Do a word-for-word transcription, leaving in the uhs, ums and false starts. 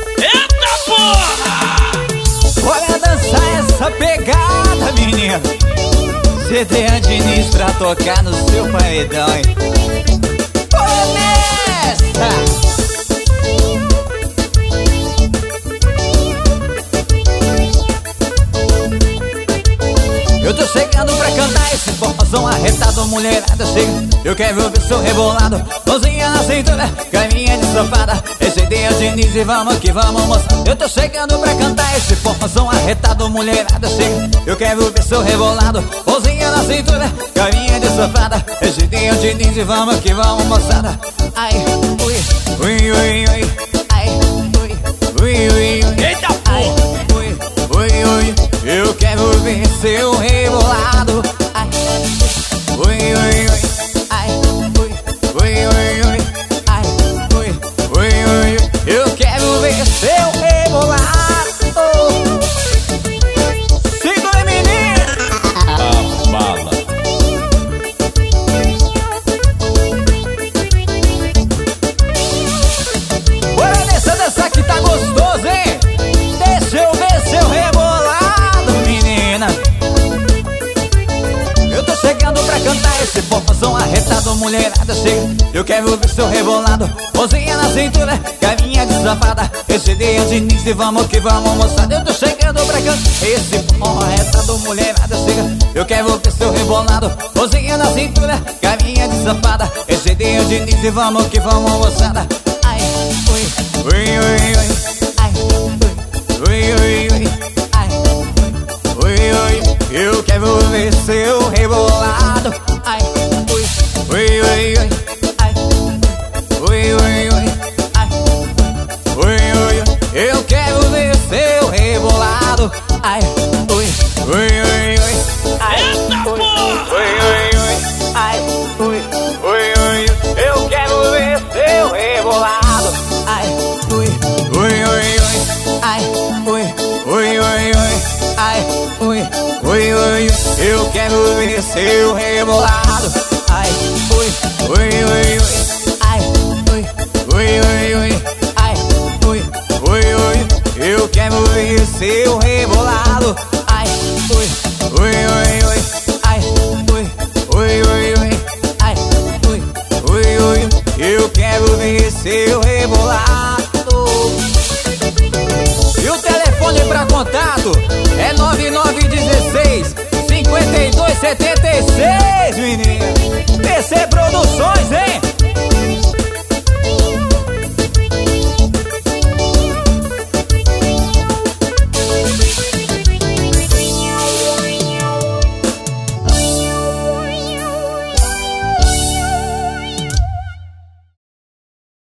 Eita porra! Bora dançar essa pegada, menina. C D A Diniz pra tocar no seu paredão, hein? Começa! Eu tô chegando pra cantar esse forrozão arretado, mulherada chega. Eu quero ver seu rebolado, mãozinha na cintura, caminha de safada. Esse dia Diniz e vamos que vamos, moça. Eu tô chegando pra cantar esse forrozão arretado, mulherada chega. Eu quero ver seu rebolado, mãozinha na cintura, caminha de safada. Esse dia Diniz e vamos que vamos, moçada. Ai, ui, ui, ui, ui. Ai, ui, ui, ui, ui. Eita porra! Ui, ui, ui. Eu quero ver seu rebolado. Ai, ui, ui, ui. Ai, ui, ui, ui, ui. Ai, ui, ui, ui. Eu quero ver seu rebolado. Segura, menina. A bala. Bora nessa dança que tá gostoso, hein? Deixa eu ver seu rebolado, menina. Eu tô chegando pra cantar esse forrozão arretado, mulherada chega. Eu quero ver seu rebolado, mãozinha na cintura, caminha de safada. Esse dia Diniz e vamos que vamos, moçada. Eu tô chegando pra cantar esse forró arretado, mulherada chega. Eu quero ver seu rebolado, mãozinha na cintura, caminha de safada. Esse dia Diniz e vamos que vamos, moçada. Ai, ui, ui, ui, ui. Ai, ui, ui, ui. Ai, ui, ui. Eu quero ver seu rebolado. Ai, ui, ui, ui, ui. Ai, ui, ui, ui. Ai, ui, ui, ui. Eu quero ver seu rebolado. Ai, ui, ui, ui, ui. Ai, Eita ui, porra! ui, ui, ui. Ai, ui, ui, ui. Eu quero ver seu rebolado. Ai, ui, ui, ui, ui. Ai, ui, ui, ui, ui. Ai, ui, ui, ui. Eu quero ver seu rebolado. Ai, ui, ui, ui, ui. Ai, ui, ui, ui, ui. Ai, ui, ui, ui. Eu quero ver seu rebolado. Ai, ui, ui, ui, ui. Ai, ui, ui, ui, ui. Ai, ui, ui, ui. Eu quero ver seu rebolado. E o telefone pra contato é nove nove um seis, cinco dois sete seis, menina. P C Produções, hein?